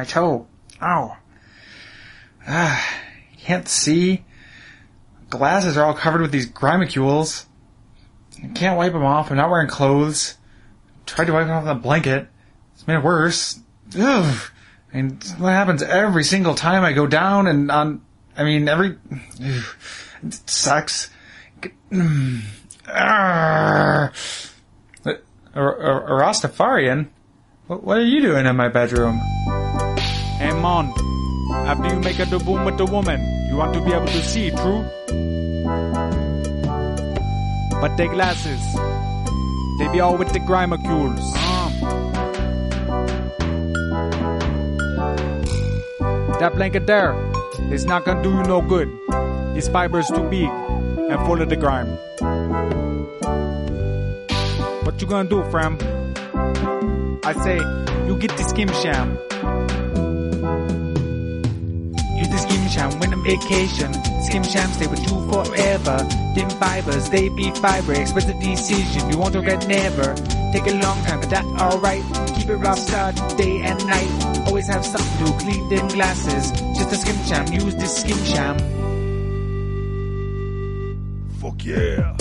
my toe. Ow. Can't see. Glasses are all covered with these grimacules. I can't wipe them off. I'm not wearing clothes. Tried to wipe them off with a blanket. It's made it worse. Ugh. And what happens every single time I go down and on... It sucks. A Rastafarian? What are you doing in my bedroom? Hey, man. After you make a doom with the woman, you want to be able to see, true? But the glasses, they be all with the grimacules. That blanket there is not gonna do you no good. His fiber's too big and full of the grime. What you gonna do, fam? I say, you get the Skim Sham. Use the Skim Sham when on vacation. Skim Sham stay with you forever. Dim fibers, they be fiber. Express the decision, you won't regret never. Take a long time, but that's alright. Keep it rough start day and night. Always have something to clean them glasses. Just a Skim Sham, use this Skim Sham. Fuck yeah.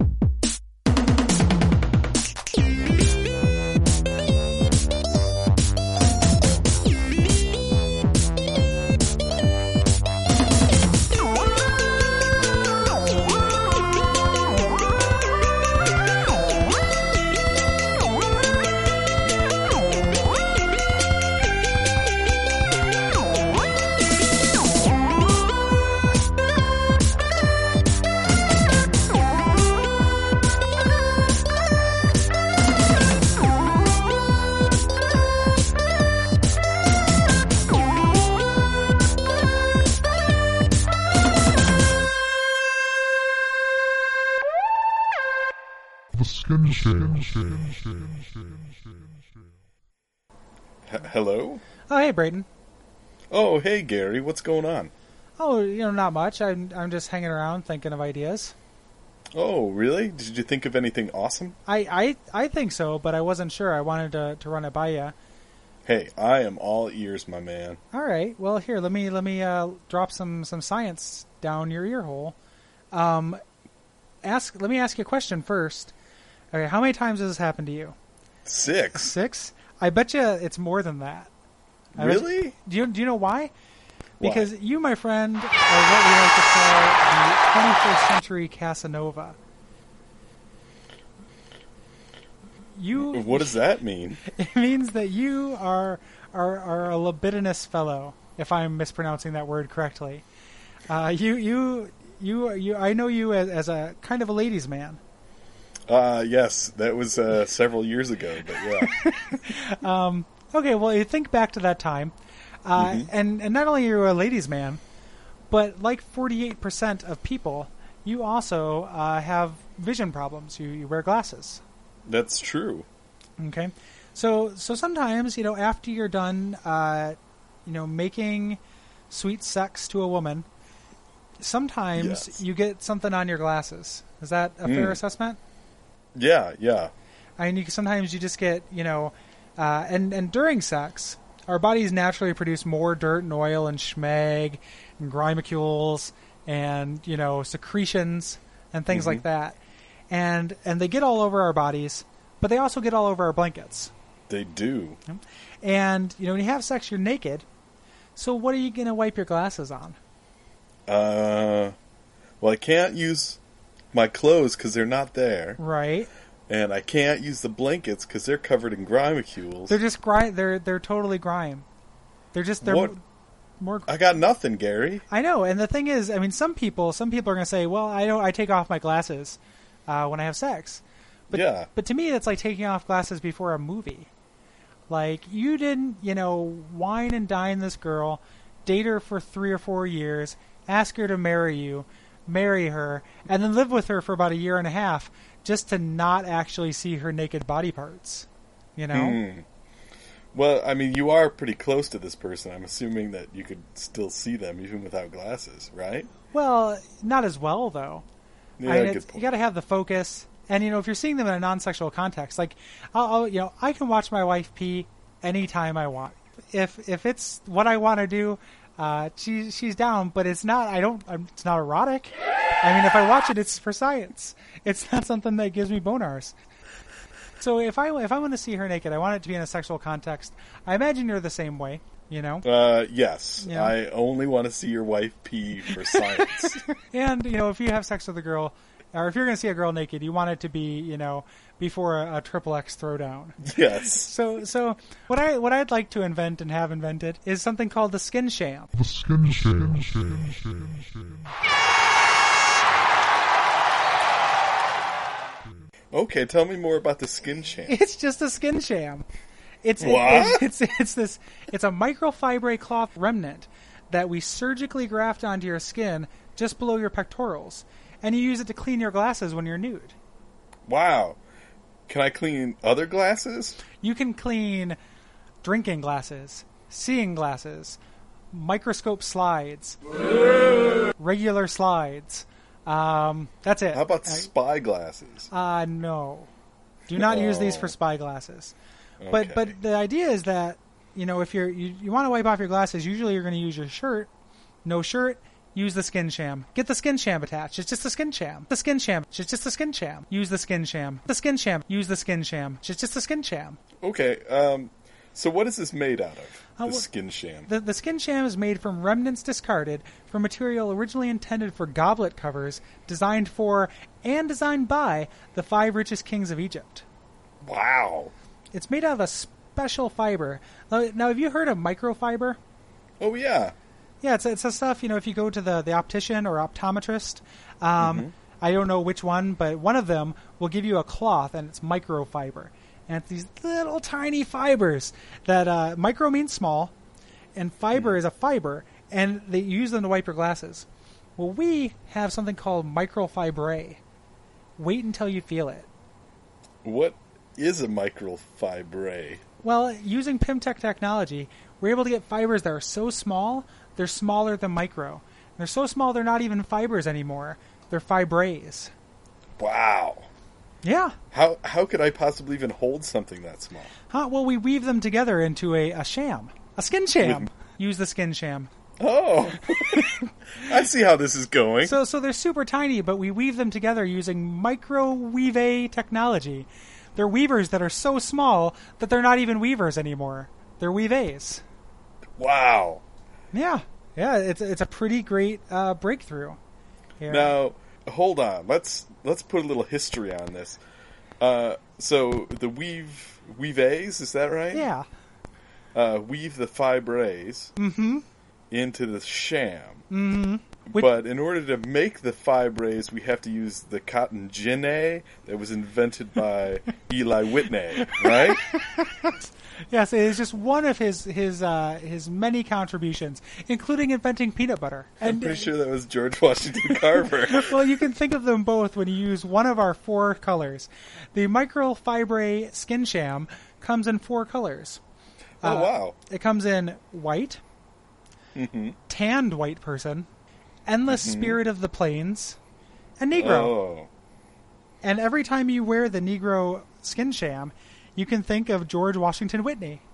Hello? Oh, hey, Brayden. Oh, hey, Gary. What's going on? Oh, not much. I'm just hanging around thinking of ideas. Oh, really? Did you think of anything awesome? I think so, but I wasn't sure. I wanted to run it by you. Hey, I am all ears, my man. All right. Well, here, let me drop some science down your ear hole. Let me ask you a question first. Okay, how many times has this happened to you? 6. 6? I bet you it's more than that. Really? Do you know why? Because you, my friend, are what we like to call the 21st century Casanova. What does that mean? It means that you are a libidinous fellow, if I'm mispronouncing that word correctly. I know you as a kind of a ladies' man. Yes, that was several years ago, but yeah. Okay, well, you think back to that time, and not only are you a ladies' man, but like 48% of people, you also have vision problems. You wear glasses. That's true. Okay, so sometimes, after you're done, making sweet sex to a woman, sometimes you get something on your glasses. Is that a fair assessment? Yeah. I mean, sometimes you just get, and during sex, our bodies naturally produce more dirt and oil and schmeg and grimacules and, secretions and things like that. And they get all over our bodies, but they also get all over our blankets. They do. And, when you have sex, you're naked. So what are you going to wipe your glasses on? Well, I can't use my clothes because they're not there. Right. And I can't use the blankets because they're covered in grimacules. They're just They're totally grime. They're more. I got nothing, Gary. I know, and the thing is, I mean, some people are going to say, "Well, I take off my glasses when I have sex," but to me, that's like taking off glasses before a movie. Like, you didn't, wine and dine this girl, date her for 3 or 4 years, ask her to marry you, marry her, and then live with her for about a year and a half just to not actually see her naked body parts, Well, I mean, you are pretty close to this person. I'm assuming that you could still see them even without glasses, right? Well, not as well, though. Yeah, good point. You got to have the focus, and if you're seeing them in a non-sexual context, like I can watch my wife pee anytime I want. if it's what I want to do, she's down. But it's not. It's not erotic. I mean, if I watch it, it's for science. It's not something that gives me bonars. So if I want to see her naked, I want it to be in a sexual context. I imagine you're the same way. Yes. You know? I only want to see your wife pee for science. And, if you have sex with a girl, or if you're going to see a girl naked, you want it to be, before a triple X throwdown. Yes. So what I'd like to invent and have invented is something called the skin sham. The skin sham. Okay, tell me more about the skin sham. It's just a skin sham. It's a microfibre cloth remnant that we surgically graft onto your skin just below your pectorals, and you use it to clean your glasses when you're nude. Wow. Can I clean other glasses? You can clean drinking glasses, seeing glasses, microscope slides, regular slides. That's it. How about spy glasses? No. Do not use these for spy glasses. Okay. But the idea is that, if you want to wipe off your glasses, usually you're going to use your shirt. No shirt, use the skin sham. Get the skin sham attached. It's just the skin sham. The skin sham. It's just the skin sham. Use the skin sham. The skin sham. Use the skin sham. It's just the skin sham. Okay. So what is this made out of? The skin sham. The skin sham is made from remnants discarded from material originally intended for goblet covers, designed for and designed by the 5 richest kings of Egypt. Wow. It's made out of a special fiber. Now, have you heard of microfiber? Oh, yeah. Yeah, it's a stuff, if you go to the optician or optometrist, I don't know which one, but one of them will give you a cloth, and it's microfiber. And it's these little tiny fibers that micro means small, and fiber is a fiber, and they use them to wipe your glasses. Well, we have something called microfibre. Wait until you feel it. What is a microfibre? Well, using Pimtech technology, we're able to get fibers that are so small, they're smaller than micro. They're so small, they're not even fibers anymore. They're fibres. Wow. Yeah. How could I possibly even hold something that small? Well, we weave them together into a sham. A skin sham. Use the skin sham. Oh. I see how this is going. So they're super tiny, but we weave them together using microweave technology. They're weavers that are so small that they're not even weavers anymore. They're weaves. Wow. Yeah. It's a pretty great breakthrough. Here. Now, hold on. Let's put a little history on this. So the weaves, is that right? Yeah. Weave the fibres into the sham. Mm-hmm. But in order to make the fibres, we have to use the cotton ginny that was invented by Eli Whitney, right? Yes, it is just one of his many contributions, including inventing peanut butter. I'm pretty sure that was George Washington Carver. Well, you can think of them both when you use one of our 4 colors. The microfibre skin sham comes in 4 colors. Oh, wow. It comes in white, tanned white person, endless spirit of the plains, and Negro. Oh. And every time you wear the Negro skin sham, you can think of George Washington Whitney.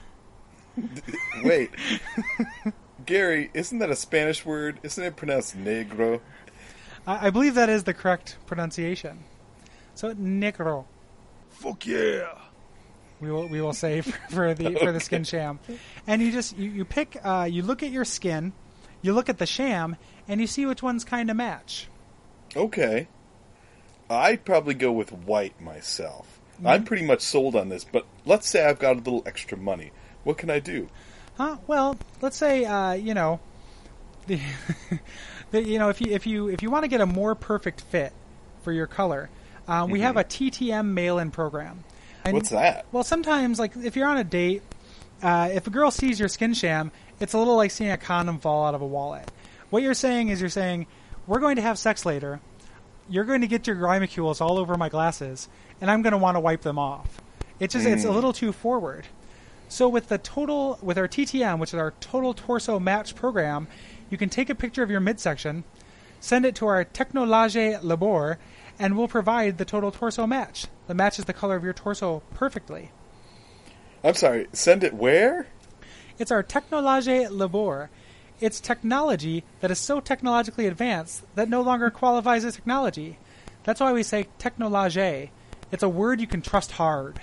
Wait. Gary, isn't that a Spanish word? Isn't it pronounced negro? I believe that is the correct pronunciation. So, Negro. Fuck yeah. We will say for the skin sham. And you pick, you look at your skin, you look at the sham, and you see which ones kind of match. Okay. I'd probably go with white myself. I'm pretty much sold on this, but let's say I've got a little extra money. What can I do? Well, let's say if you want to get a more perfect fit for your color, we have a TTM mail-in program. And, what's that? Well, sometimes, like if you're on a date, if a girl sees your skin sham, it's a little like seeing a condom fall out of a wallet. What you're saying is we're going to have sex later. You're going to get your grimacules all over my glasses, and I'm going to want to wipe them off. It's a little too forward. So with our TTM, which is our Total Torso Match program, you can take a picture of your midsection, send it to our Technologie Labor, and we'll provide the total torso match. The match is the color of your torso perfectly. I'm sorry, send it where? It's our Technologie Labor. It's technology that is so technologically advanced that no longer qualifies as technology. That's why we say technologie. It's a word you can trust hard.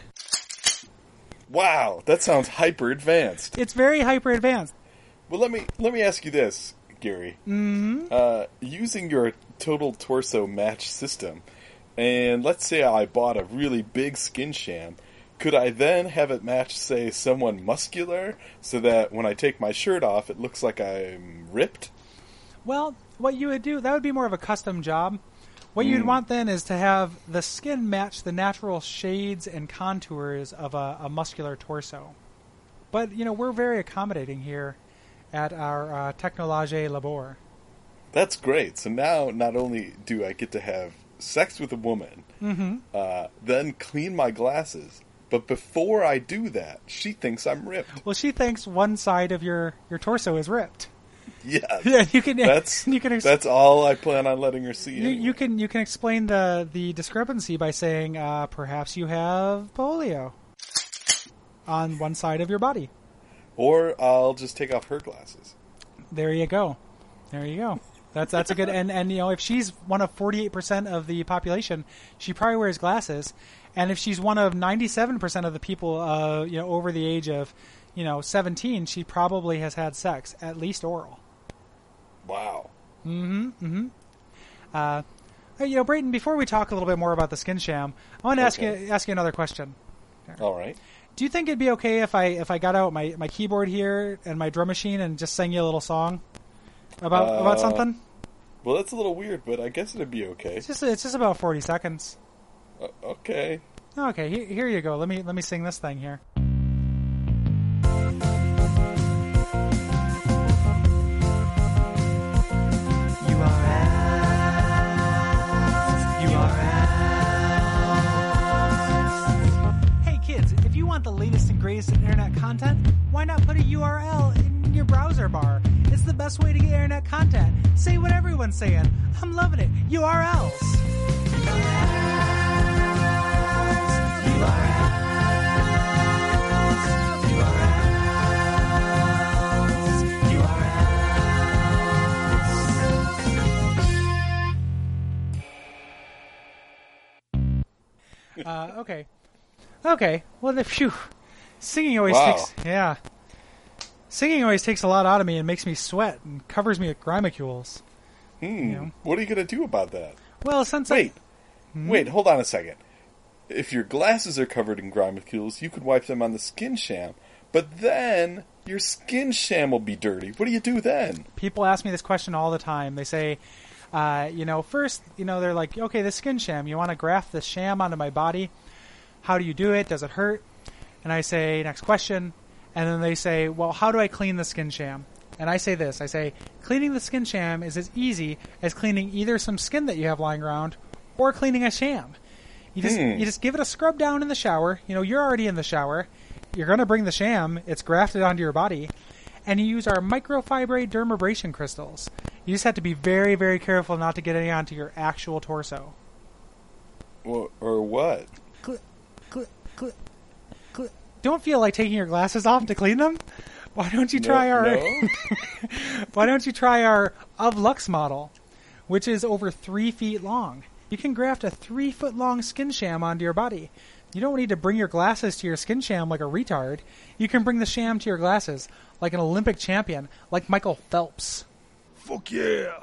Wow, that sounds hyper advanced. It's very hyper advanced. Well, let me ask you this, Gary. Mm-hmm. Using your total torso match system, and let's say I bought a really big skin sham, could I then have it match, say, someone muscular, so that when I take my shirt off, it looks like I'm ripped? Well, what you would do, that would be more of a custom job. What you'd want then is to have the skin match the natural shades and contours of a muscular torso. But, we're very accommodating here at our Technologie Labor. That's great. So now not only do I get to have sex with a woman, then clean my glasses, but before I do that, she thinks I'm ripped. Well, she thinks one side of your torso is ripped. Yes. Yeah, you can. That's all I plan on letting her see. You can explain the discrepancy by saying perhaps you have polio on one side of your body, or I'll just take off her glasses. There you go. That's a good and if she's one of 48% of the population, she probably wears glasses, and if she's one of 97% of the people over the age of 17, she probably has had sex, at least oral. Wow. Brayton, before we talk a little bit more about the skin sham, I want to ask you another question. All right. Do you think it'd be okay if I got out my keyboard here and my drum machine and just sang you a little song about something? Well, that's a little weird, but I guess it'd be okay. It's just about 40 seconds. Okay. Okay, here you go. Let me sing this thing here. The latest and greatest in internet content, why not put a URL in your browser bar? It's the best way to get internet content. Say what everyone's saying. I'm loving it. URLs. Okay. Well, singing always takes a lot out of me and makes me sweat and covers me with grimacules. What are you going to do about that? Well, since Wait, hold on a second. If your glasses are covered in grimacules, you could wipe them on the skin sham, but then your skin sham will be dirty. What do you do then? People ask me this question all the time. They say, first, they're like, okay, the skin sham, you want to graft the sham onto my body? How do you do it? Does it hurt? And I say, next question. And then they say, well, how do I clean the skin sham? And I say this. I say, cleaning the skin sham is as easy as cleaning either some skin that you have lying around or cleaning a sham. You just give it a scrub down in the shower. You're already in the shower. You're going to bring the sham. It's grafted onto your body. And you use our microfibrate dermabrasion crystals. You just have to be very, very careful not to get any onto your actual torso. Or what? Don't feel like taking your glasses off to clean them? Why don't you try Why don't you try our Of Lux model, which is over 3 feet long? You can graft a 3-foot long skin sham onto your body. You don't need to bring your glasses to your skin sham like a retard. You can bring the sham to your glasses like an Olympic champion, like Michael Phelps. Fuck yeah!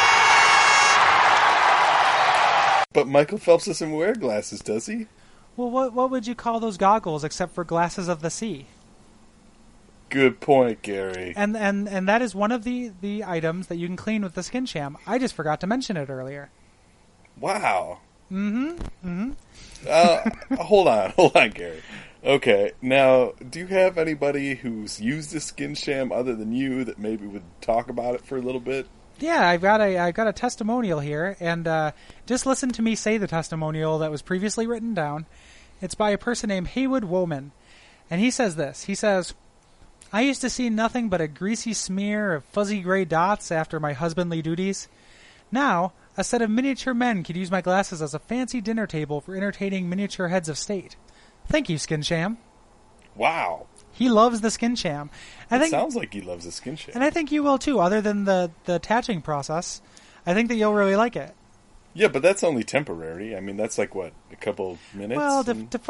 But Michael Phelps doesn't wear glasses, does he? Well, what would you call those goggles except for glasses of the sea? Good point, Gary. And that is one of the items that you can clean with the skin sham. I just forgot to mention it earlier. Wow. Hold on, Gary. Okay, now, do you have anybody who's used this skin sham other than you that maybe would talk about it for a little bit? Yeah, I've got a testimonial here, and just listen to me say the testimonial that was previously written down. It's by a person named Haywood Woman, and he says this. He says, I used to see nothing but a greasy smear of fuzzy gray dots after my husbandly duties. Now, a set of miniature men could use my glasses as a fancy dinner table for entertaining miniature heads of state. Thank you, Skin Sham. Wow. He loves the skin sham. Sounds like he loves the skin sham. And I think you will too, other than the attaching process. I think that you'll really like it. Yeah, but that's only temporary. I mean, that's like, what, a couple minutes? Well,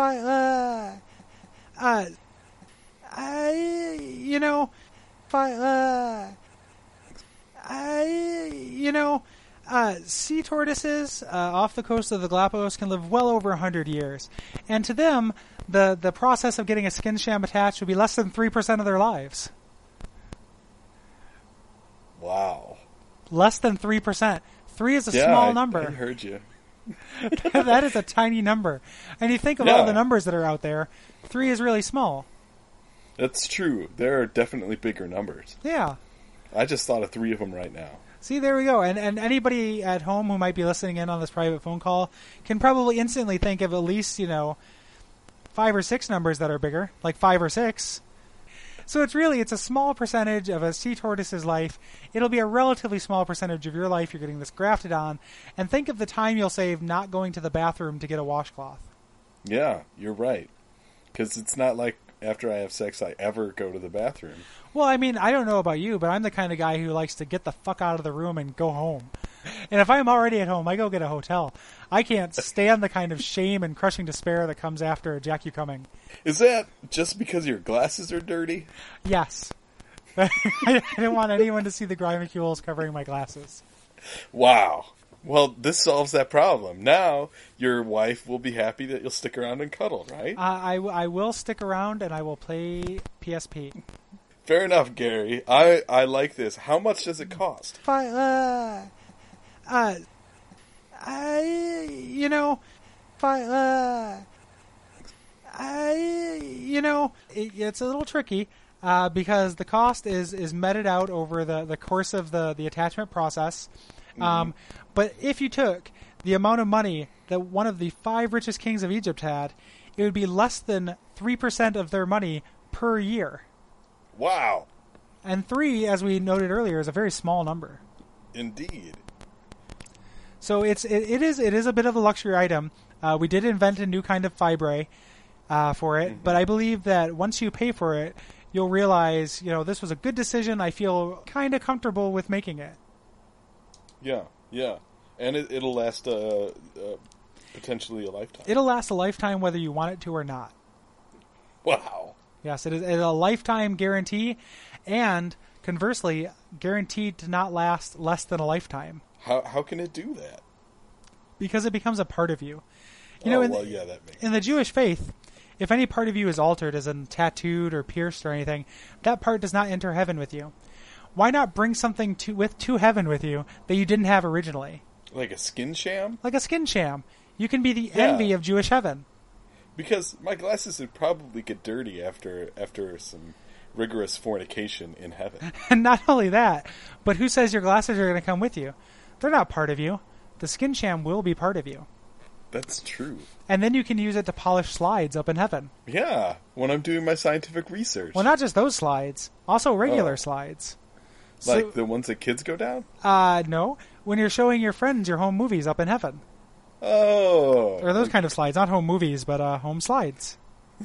sea tortoises off the coast of the Galapagos can live well over 100 years. And to them, the process of getting a skin sham attached would be less than 3% of their lives. Wow. Less than 3%. 3 is a small number. I heard you. That is a tiny number. And you think of all the numbers that are out there, 3 is really small. That's true. There are definitely bigger numbers. Yeah. I just thought of 3 of them right now. See, there we go. And anybody at home who might be listening in on this private phone call can probably instantly think of at least, 5 or 6 numbers that are bigger, like 5 or 6. So it's a small percentage of a sea tortoise's life. It'll be a relatively small percentage of your life you're getting this grafted on. And think of the time you'll save not going to the bathroom to get a washcloth. Yeah, you're right. Because it's not like after I have sex I ever go to the bathroom. Well, I mean, I don't know about you, but I'm the kind of guy who likes to get the fuck out of the room and go home. And if I'm already at home, I go get a hotel. I can't stand the kind of shame and crushing despair that comes after a Jack You Coming. Is that just because your glasses are dirty? Yes. I didn't want anyone to see the Grimacules covering my glasses. Wow. Well, this solves that problem. Now, your wife will be happy that you'll stick around and cuddle, right? I will stick around and I will play PSP. Fair enough, Gary. I like this. How much does it cost? It's a little tricky because the cost is meted out over the course of the attachment process. But if you took the amount of money that one of the 5 richest kings of Egypt had, it would be less than 3% of their money per year. Wow. And 3, as we noted earlier, is a very small number. Indeed. So it is a bit of a luxury item. We did invent a new kind of fibre for it, but I believe that once you pay for it, you'll realize, this was a good decision. I feel kind of comfortable with making it. Yeah. And it'll last potentially a lifetime. It'll last a lifetime whether you want it to or not. Wow. Yes, it is a lifetime guarantee, and conversely, guaranteed to not last less than a lifetime. How can it do that? Because it becomes a part of you. That makes in the Jewish faith, if any part of you is altered, as in tattooed or pierced or anything, that part does not enter heaven with you. Why not bring something to heaven with you that you didn't have originally? Like a skin sham? Like a skin sham. You can be the envy of Jewish heaven. Because my glasses would probably get dirty after some rigorous fornication in heaven. And not only that, but who says your glasses are going to come with you? They're not part of you. The skin sham will be part of you. That's true. And then you can use it to polish slides up in heaven. Yeah, when I'm doing my scientific research. Well, not just those slides. Also regular slides. Like the ones that kids go down? No. When you're showing your friends your home movies up in heaven. Oh. Or those kind of slides. Not home movies, but home slides.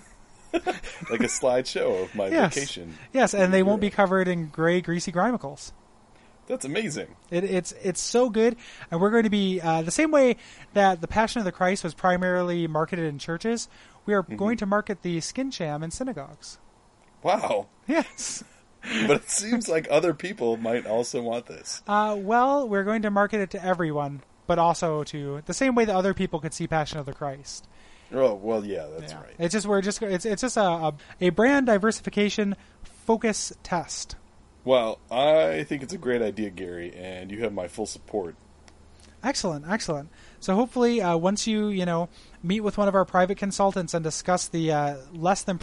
Like a slideshow of my vacation. Yes, and they won't be covered in gray, greasy Grimacles. That's amazing. It's so good, and we're going to be the same way that the Passion of the Christ was primarily marketed in churches. We are going to market the skin sham in synagogues. Wow. Yes. But it seems like other people might also want this. Well, we're going to market it to everyone, but also to the same way that other people could see Passion of the Christ. Oh well, yeah, that's right. It's just a brand diversification focus test. Well, I think it's a great idea, Gary, and you have my full support. Excellent. So hopefully, once you meet with one of our private consultants and discuss the less than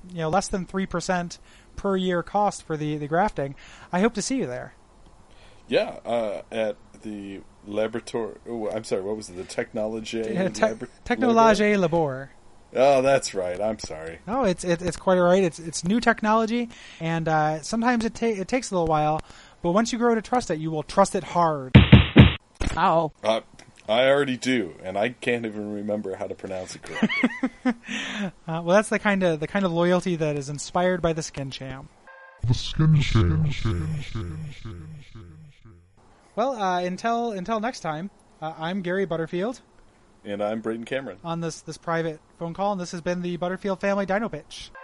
3% per year cost for the grafting, I hope to see you there. Yeah, at the laboratory. Oh, I'm sorry. What was it? The Technologie Technologie Labor. Oh, that's right. I'm sorry. No, it's quite all right. It's new technology, and sometimes it takes a little while, but once you grow to trust it, you will trust it hard. Ow. I already do, and I can't even remember how to pronounce it correctly. Well, that's the kind of loyalty that is inspired by the Skin Sham. The Skin Sham. Well, until next time, I'm Gary Butterfield. And I'm Braden Cameron. On this private phone call, and this has been the Butterfield Family Dino Pitch.